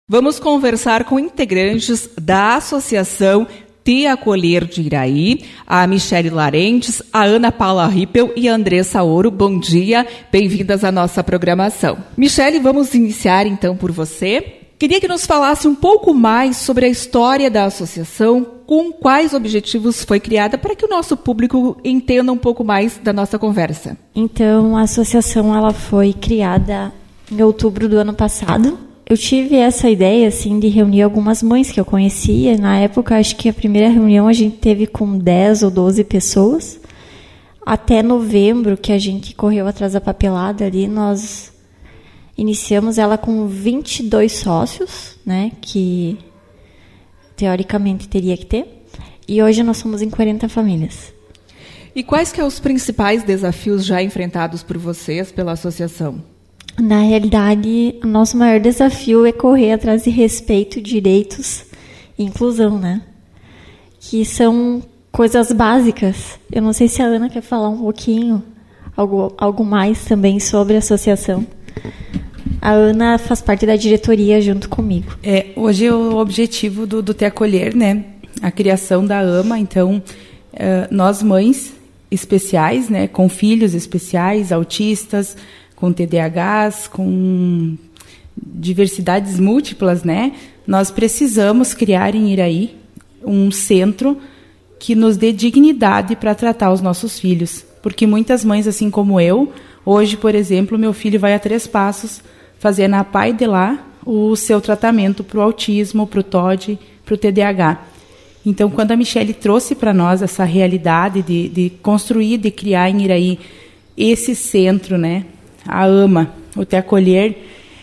Vamos conversar com integrantes da Associação Te Acolher de Iraí, a Michele Larentes, a Ana Paula Rippel e a Andressa Ouro. Bom dia, bem-vindas à nossa programação. Michele, vamos iniciar então por você. Queria que nos falasse um pouco mais sobre a história da associação, com quais objetivos foi criada, para que o nosso público entenda um pouco mais da nossa conversa. Então, a associação ela foi criada em outubro do ano passado. Eu tive essa ideia assim, de reunir algumas mães que eu conhecia. Na época, acho que a primeira reunião a gente teve com 10 ou 12 pessoas. Até novembro, que a gente correu atrás da papelada ali, nós iniciamos ela com 22 sócios, né, que teoricamente teria que ter. E hoje nós somos em 40 famílias. E quais que são os principais desafios já enfrentados por vocês, pela associação? Na realidade, o nosso maior desafio é correr atrás de respeito, direitos e inclusão, né? Que são coisas básicas. Eu não sei se a Ana quer falar um pouquinho, algo mais também sobre a associação. A Ana faz parte da diretoria junto comigo. Hoje é o objetivo do Te Acolher, né? A criação da AMA. Então, nós mães especiais, né? Com filhos especiais, autistas, com TDAHs, com diversidades múltiplas, né? Nós precisamos criar em Iraí um centro que nos dê dignidade para tratar os nossos filhos. Porque muitas mães, assim como eu, hoje, por exemplo, meu filho vai a 3 Passos fazer na PAI de lá o seu tratamento para o autismo, para o TOD, para o TDAH. Então, quando a Michele trouxe para nós essa realidade de construir, de criar em Iraí esse centro, né? A AMA, o Te Acolher,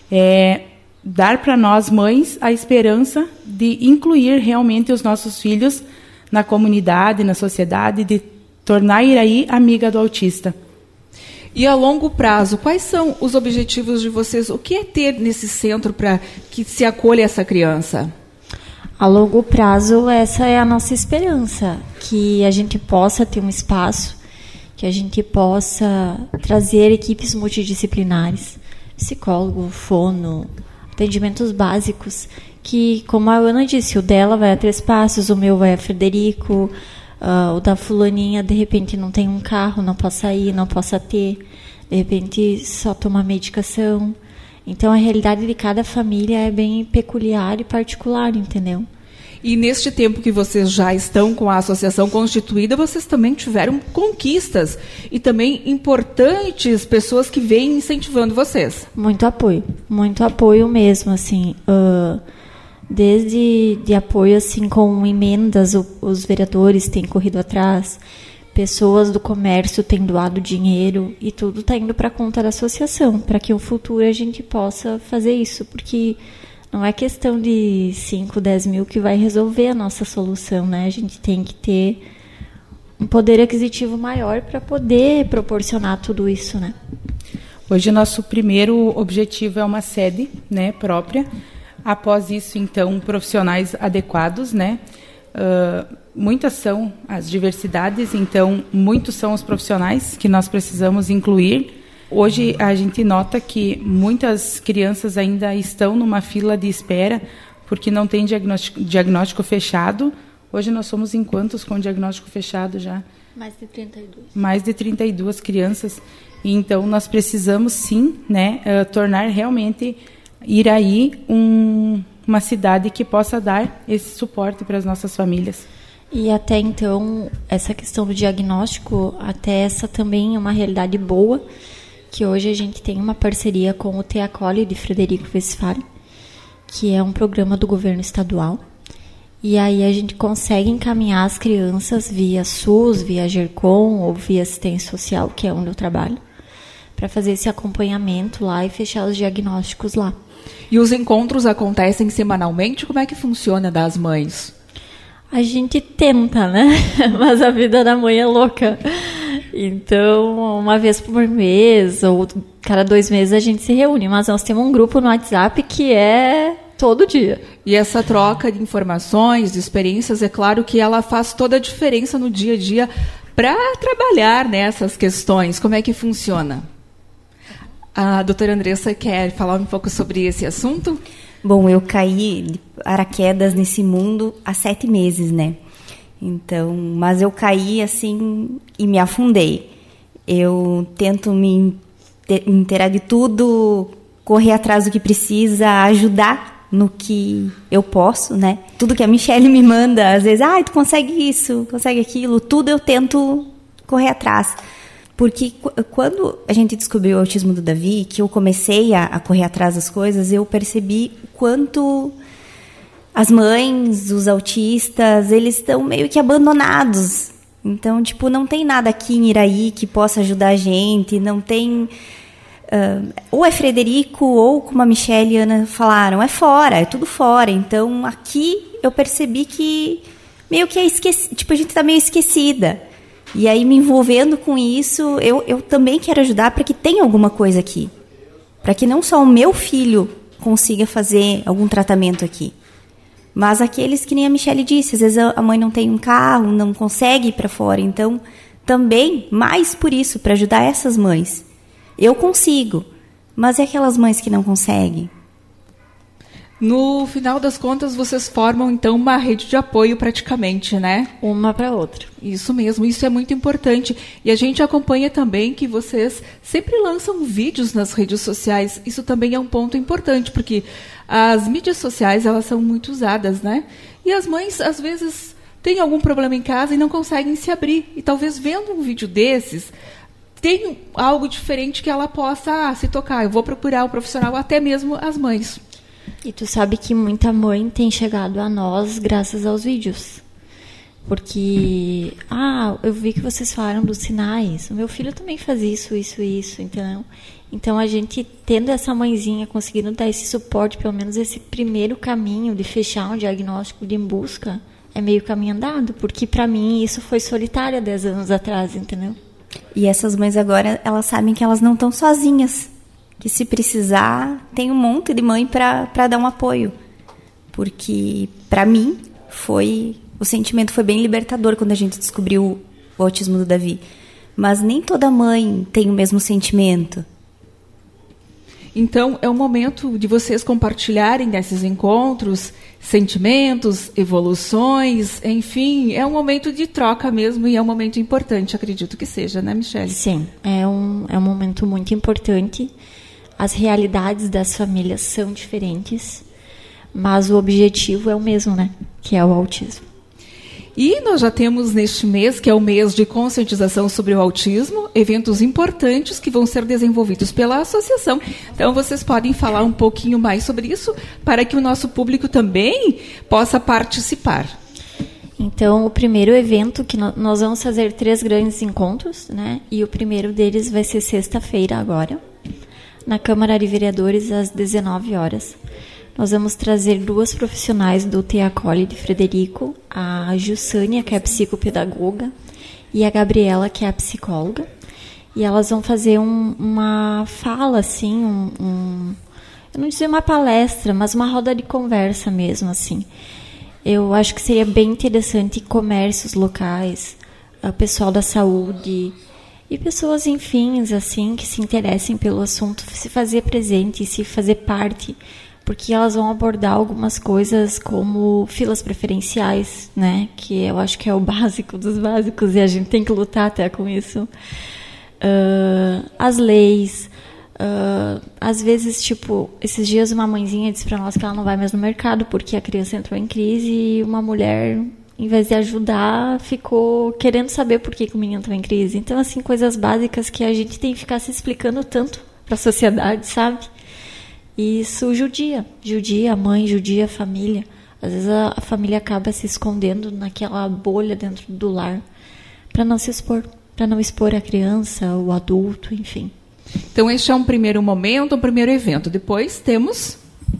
dar para nós mães a esperança de incluir realmente os nossos filhos na comunidade, na sociedade, de tornar Iraí amiga do autista. E a longo prazo, quais são os objetivos de vocês? O que é ter nesse centro para que se acolha essa criança? A longo prazo, essa é a nossa esperança, que a gente possa ter um espaço, que a gente possa trazer equipes multidisciplinares, psicólogo, fono, atendimentos básicos, que, como a Ana disse, o dela vai a 3 Passos, o meu vai a Frederico, o da fulaninha, de repente, não tem um carro, não possa ir, não possa ter, de repente, só toma medicação. Então, a realidade de cada família é bem peculiar e particular, entendeu? E neste tempo que vocês já estão com a associação constituída, vocês também tiveram conquistas e também importantes pessoas que vêm incentivando vocês. Muito apoio mesmo, assim, desde de apoio assim com emendas, os vereadores têm corrido atrás, pessoas do comércio têm doado dinheiro e tudo está indo para a conta da associação, para que no futuro a gente possa fazer isso, porque não é questão de 5, 10 mil que vai resolver a nossa solução, né? A gente tem que ter um poder aquisitivo maior para poder proporcionar tudo isso, né? Hoje, nosso primeiro objetivo é uma sede, né, própria. Após isso, então, profissionais adequados, né? Muitas são as diversidades, então, muitos são os profissionais que nós precisamos incluir. Hoje, a gente nota que muitas crianças ainda estão numa fila de espera porque não tem diagnóstico fechado. Hoje, nós somos em quantos com diagnóstico fechado já? Mais de 32. Mais de 32 crianças. Então, nós precisamos, sim, né, tornar realmente Iraí uma cidade que possa dar esse suporte para as nossas famílias. E até então, essa questão do diagnóstico, até essa também é uma realidade boa, que hoje a gente tem uma parceria com o Te Acolhe de Frederico Westphalen, que é um programa do governo estadual. E aí a gente consegue encaminhar as crianças via SUS, via GERCOM ou via assistência social, que é onde eu trabalho, para fazer esse acompanhamento lá e fechar os diagnósticos lá. E os encontros acontecem semanalmente? Como é que funciona das mães? A gente tenta, né? Mas a vida da mãe é louca. Então, uma vez por mês ou cada 2 meses a gente se reúne. Mas nós temos um grupo no WhatsApp que é todo dia. E essa troca de informações, de experiências, é claro que ela faz toda a diferença no dia a dia para trabalhar nessas questões. Como é que funciona? A doutora Andressa quer falar um pouco sobre esse assunto? Bom, eu caí de paraquedas nesse mundo há 7 meses, né? Então, mas eu caí assim e me afundei. Eu tento me inteirar de tudo, correr atrás do que precisa, ajudar no que eu posso, né? Tudo que a Michelle me manda, às vezes, tu consegue isso, consegue aquilo, tudo eu tento correr atrás. Porque quando a gente descobriu o autismo do Davi, que eu comecei a correr atrás das coisas, eu percebi o quanto as mães, os autistas, eles estão meio que abandonados. Então, não tem nada aqui em Iraí que possa ajudar a gente, não tem... ou é Frederico, ou como a Michelle e a Ana falaram, é fora, é tudo fora. Então, aqui eu percebi que meio que a gente está meio esquecida. E aí, me envolvendo com isso, eu também quero ajudar para que tenha alguma coisa aqui. Para que não só o meu filho consiga fazer algum tratamento aqui, mas aqueles que nem a Michelle disse, às vezes a mãe não tem um carro, não consegue ir para fora. Então, também, mais por isso, para ajudar essas mães. Eu consigo, mas é aquelas mães que não conseguem. No final das contas, vocês formam, então, uma rede de apoio praticamente, né? Uma para outra. Isso mesmo, isso é muito importante. E a gente acompanha também que vocês sempre lançam vídeos nas redes sociais. Isso também é um ponto importante, porque as mídias sociais, elas são muito usadas, né? E as mães, às vezes, têm algum problema em casa e não conseguem se abrir. E talvez vendo um vídeo desses, tem algo diferente que ela possa se tocar. Eu vou procurar o profissional, até mesmo as mães. E tu sabe que muita mãe tem chegado a nós graças aos vídeos. Porque, eu vi que vocês falaram dos sinais. O meu filho também faz isso, entendeu? Então, a gente, tendo essa mãezinha, conseguindo dar esse suporte, pelo menos esse primeiro caminho de fechar um diagnóstico de em busca, é meio caminho andado. Porque, para mim, isso foi solitário há 10 anos atrás, entendeu? E essas mães agora, elas sabem que elas não estão sozinhas. Que se precisar, tem um monte de mãe para dar um apoio. Porque, para mim, o sentimento foi bem libertador quando a gente descobriu o autismo do Davi. Mas nem toda mãe tem o mesmo sentimento. Então, é o momento de vocês compartilharem nesses encontros sentimentos, evoluções, enfim, é um momento de troca mesmo e é um momento importante, acredito que seja, né, Michelle? Sim, é um momento muito importante. As realidades das famílias são diferentes, mas o objetivo é o mesmo, né? Que é o autismo. E nós já temos neste mês, que é o mês de conscientização sobre o autismo, eventos importantes que vão ser desenvolvidos pela associação. Então, vocês podem falar um pouquinho mais sobre isso, para que o nosso público também possa participar. Então, o primeiro evento, que nós vamos fazer 3 grandes encontros, né? E o primeiro deles vai ser sexta-feira agora, na Câmara de Vereadores, às 19 horas. Nós vamos trazer 2 profissionais do TEACOLE de Frederico, a Jussânia, que é a psicopedagoga, e a Gabriela, que é a psicóloga. E elas vão fazer uma fala, assim, eu não dizer uma palestra, mas uma roda de conversa mesmo, assim. Eu acho que seria bem interessante comércios locais, o pessoal da saúde e pessoas, enfim, assim, que se interessem pelo assunto, se fazer presente, se fazer parte, porque elas vão abordar algumas coisas como filas preferenciais, né? Que eu acho que é o básico dos básicos e a gente tem que lutar até com isso. As leis. Às vezes, esses dias uma mãezinha disse para nós que ela não vai mais no mercado porque a criança entrou em crise e uma mulher, em vez de ajudar, ficou querendo saber por que o menino entrou em crise. Então, assim, coisas básicas que a gente tem que ficar se explicando tanto para a sociedade, sabe? E isso judia a mãe, judia a família. Às vezes a família acaba se escondendo naquela bolha dentro do lar para não se expor, para não expor a criança, o adulto, enfim. Então, este é um primeiro momento, um primeiro evento. Depois temos...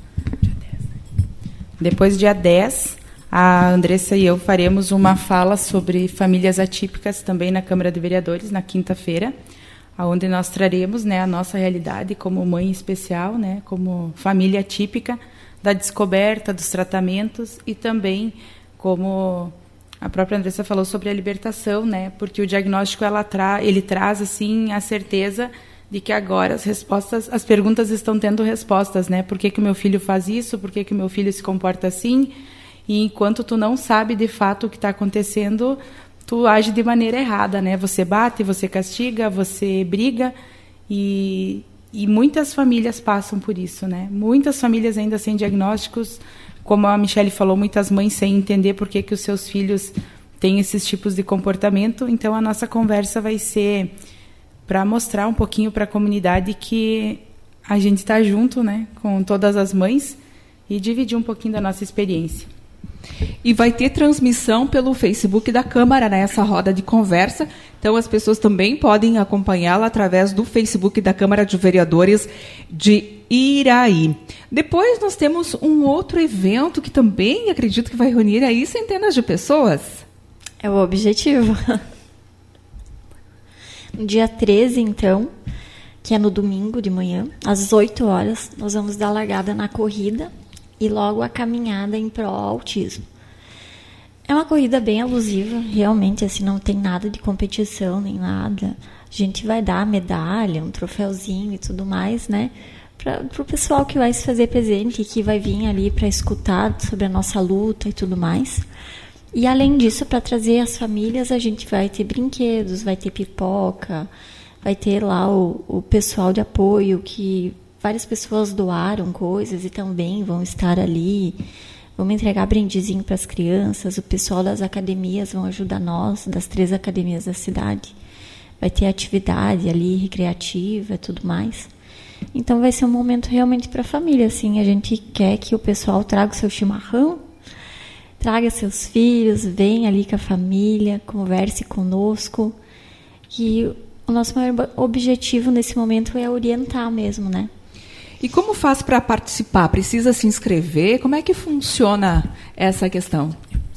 Depois, dia 10, a Andressa e eu faremos uma fala sobre famílias atípicas também na Câmara de Vereadores, na quinta-feira, onde nós traremos, né, a nossa realidade como mãe especial, né, como família atípica, da descoberta dos tratamentos e também, como a própria Andressa falou, sobre a libertação, né, porque o diagnóstico ele traz assim, a certeza de que agora as perguntas estão tendo respostas, né? Por que o meu filho faz isso? Por que o meu filho se comporta assim? E enquanto tu não sabe de fato o que está acontecendo, tu age de maneira errada, né? Você bate, você castiga, você briga, e muitas famílias passam por isso, né? Muitas famílias ainda sem diagnósticos, como a Michele falou, muitas mães sem entender por que os seus filhos têm esses tipos de comportamento. Então a nossa conversa vai ser para mostrar um pouquinho para a comunidade que a gente está junto, né, com todas as mães, e dividir um pouquinho da nossa experiência. E vai ter transmissão pelo Facebook da Câmara, nessa roda de conversa. Então, as pessoas também podem acompanhá-la através do Facebook da Câmara de Vereadores de Iraí. Depois, nós temos um outro evento que também acredito que vai reunir aí centenas de pessoas. É o objetivo. No dia 13, então, que é no domingo de manhã, às 8 horas, nós vamos dar largada na corrida e logo a caminhada em pró ao autismo. É uma corrida bem alusiva, realmente, assim, não tem nada de competição nem nada. A gente vai dar medalha, um troféuzinho e tudo mais, né? Para o pessoal que vai se fazer presente e que vai vir ali para escutar sobre a nossa luta e tudo mais. E além disso, para trazer as famílias, a gente vai ter brinquedos, vai ter pipoca, vai ter lá o pessoal de apoio, que várias pessoas doaram coisas e também vão estar ali. Vamos entregar brindezinho para as crianças, o pessoal das academias vão ajudar nós, das 3 academias da cidade. Vai ter atividade ali, recreativa e tudo mais. Então vai ser um momento realmente para a família, assim. A gente quer que o pessoal traga o seu chimarrão, traga seus filhos, venha ali com a família, converse conosco. E o nosso maior objetivo nesse momento é orientar mesmo, né? E como faz para participar? Precisa se inscrever? Como é que funciona essa questão?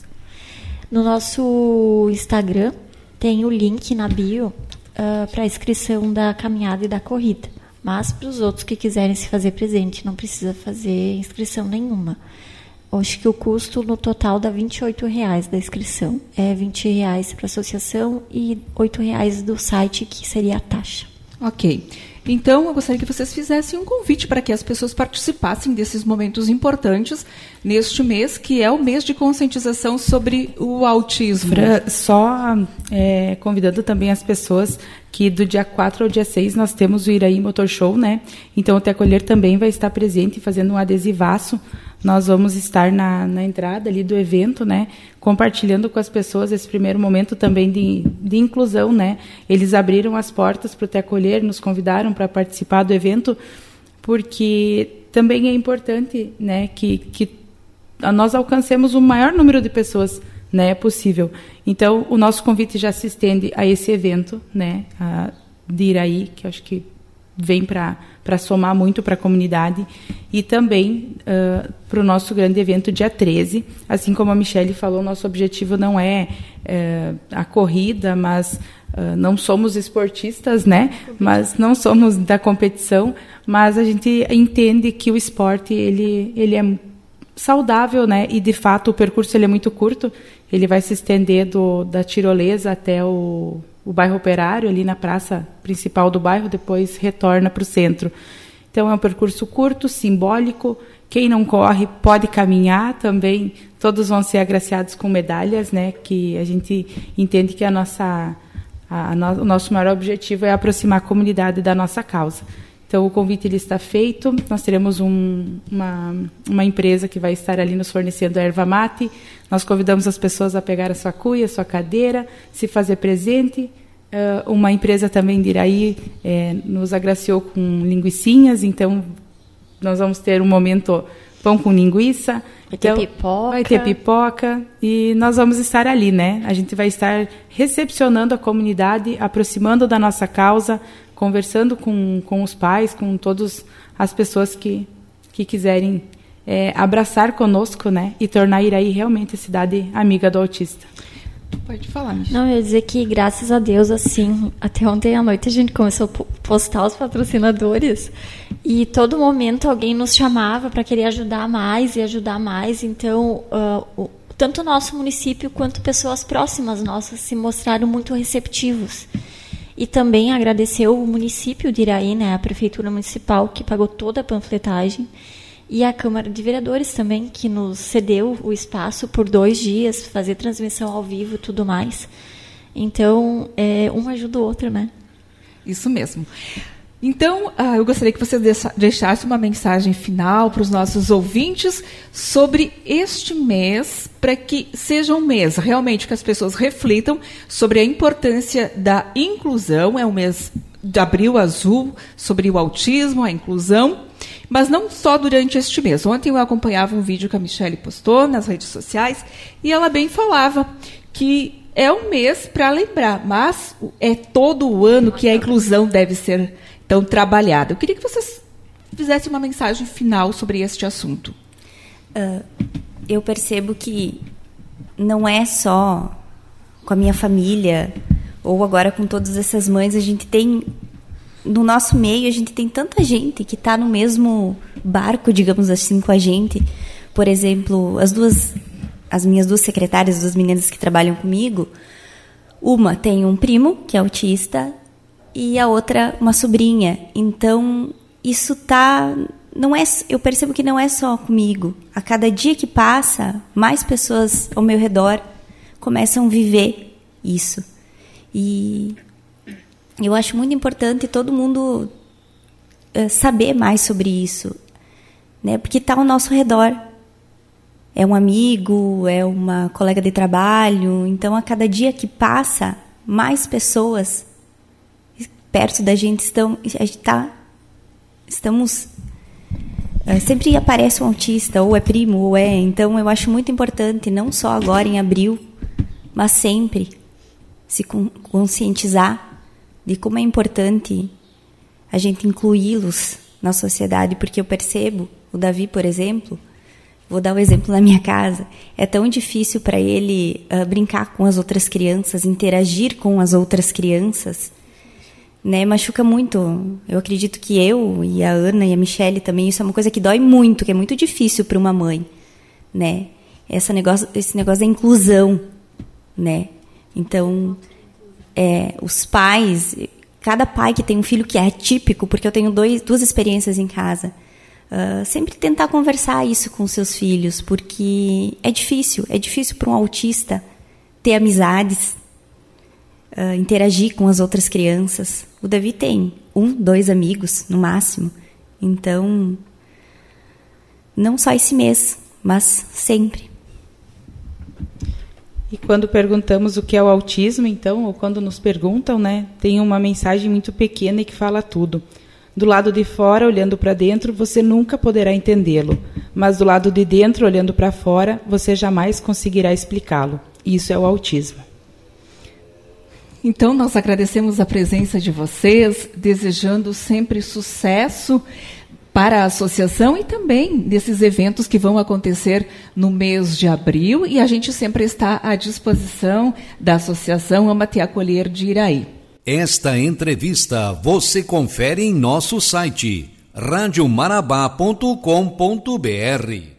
No nosso Instagram tem o link na bio para a inscrição da caminhada e da corrida. Mas para os outros que quiserem se fazer presente, não precisa fazer inscrição nenhuma. Acho que o custo no total dá R$28 da inscrição. É R$20 para a associação e R$8 do site, que seria a taxa. Ok. Então, eu gostaria que vocês fizessem um convite para que as pessoas participassem desses momentos importantes neste mês, que é o mês de conscientização sobre o autismo. Só convidando também as pessoas que do dia 4 ao dia 6 nós temos o Iraí Motor Show, né? Então, o Te Acolher também vai estar presente fazendo um adesivaço. Nós vamos estar na entrada ali do evento, né, compartilhando com as pessoas esse primeiro momento também de inclusão, né. Eles abriram as portas para o Te Acolher, nos convidaram para participar do evento, porque também é importante, né, que nós alcancemos o maior número de pessoas, né, possível. Então, o nosso convite já se estende a esse evento, né, de Iraí, que eu acho que vem para somar muito para a comunidade, e também para o nosso grande evento dia 13. Assim como a Michele falou, nosso objetivo não é a corrida, mas não somos esportistas, né? Mas não somos da competição, mas a gente entende que o esporte ele é saudável, né? E de fato o percurso ele é muito curto, ele vai se estender da tirolesa até o bairro Operário, ali na praça principal do bairro, depois retorna para o centro. Então é um percurso curto, simbólico. Quem não corre pode caminhar também. Todos vão ser agraciados com medalhas, né? Que a gente entende que o nosso maior objetivo é aproximar a comunidade da nossa causa. Então o convite ele está feito. Nós teremos uma empresa que vai estar ali nos fornecendo erva mate. Nós convidamos as pessoas a pegar a sua cuia, a sua cadeira, se fazer presente. Uma empresa também de Iraí nos agraciou com linguicinhas, então nós vamos ter um momento pão com linguiça. Vai ter pipoca e nós vamos estar ali, né? A gente vai estar recepcionando a comunidade, aproximando da nossa causa, conversando com os pais, com todas as pessoas que quiserem abraçar conosco, né? E tornar Iraí realmente a cidade amiga do autista. Pode falar, Michele. Não, eu ia dizer que, graças a Deus, assim, até ontem à noite a gente começou a postar os patrocinadores e todo momento alguém nos chamava para querer ajudar mais e ajudar mais. Então, tanto o nosso município quanto pessoas próximas nossas se mostraram muito receptivos. E também agradecer o município de Iraí, né, a Prefeitura Municipal, que pagou toda a panfletagem, e a Câmara de Vereadores também, que nos cedeu o espaço por 2 dias, fazer transmissão ao vivo e tudo mais. Então, um ajuda o outro, né? Isso mesmo. Então, eu gostaria que você deixasse uma mensagem final para os nossos ouvintes sobre este mês, para que seja um mês realmente que as pessoas reflitam sobre a importância da inclusão. É um mês de Abril Azul, sobre o autismo, a inclusão, mas não só durante este mês. Ontem eu acompanhava um vídeo que a Michele postou nas redes sociais e ela bem falava que é um mês para lembrar, mas é todo o ano que a inclusão deve ser tão trabalhada. Eu queria que vocês fizessem uma mensagem final sobre este assunto. Eu percebo que não é só com a minha família, ou agora com todas essas mães, a gente tem, no nosso meio, a gente tem tanta gente que está no mesmo barco, digamos assim, com a gente. Por exemplo, as minhas 2 secretárias, 2 meninas que trabalham comigo, uma tem um primo que é autista, e a outra uma sobrinha. Então, isso eu percebo que não é só comigo. A cada dia que passa, mais pessoas ao meu redor começam a viver isso. E eu acho muito importante todo mundo saber mais sobre isso, né? Porque está ao nosso redor. É um amigo, é uma colega de trabalho. Então, a cada dia que passa, mais pessoas perto da gente estamos sempre aparece um autista, ou é primo, ou é. Então, eu acho muito importante, não só agora em abril, mas sempre se conscientizar de como é importante a gente incluí-los na sociedade, porque eu percebo, o Davi, por exemplo, vou dar o exemplo na minha casa, é tão difícil para ele brincar com as outras crianças, interagir com as outras crianças, né? Machuca muito. Eu acredito que eu e a Ana e a Michele também, isso é uma coisa que dói muito, que é muito difícil para uma mãe, né? Esse negócio da inclusão, né? Então, os pais, cada pai que tem um filho que é atípico, porque eu tenho 2 experiências em casa, sempre tentar conversar isso com seus filhos, porque é difícil para um autista ter amizades, interagir com as outras crianças. O Davi tem 1, 2 amigos, no máximo. Então, não só esse mês, mas sempre. E quando perguntamos o que é o autismo, então, ou quando nos perguntam, né, tem uma mensagem muito pequena e que fala tudo. Do lado de fora, olhando para dentro, você nunca poderá entendê-lo. Mas do lado de dentro, olhando para fora, você jamais conseguirá explicá-lo. Isso é o autismo. Então, nós agradecemos a presença de vocês, desejando sempre sucesso para a associação e também desses eventos que vão acontecer no mês de abril. E a gente sempre está à disposição da Associação Ama Te Acolher de Iraí. Esta entrevista você confere em nosso site radiomarabá.com.br.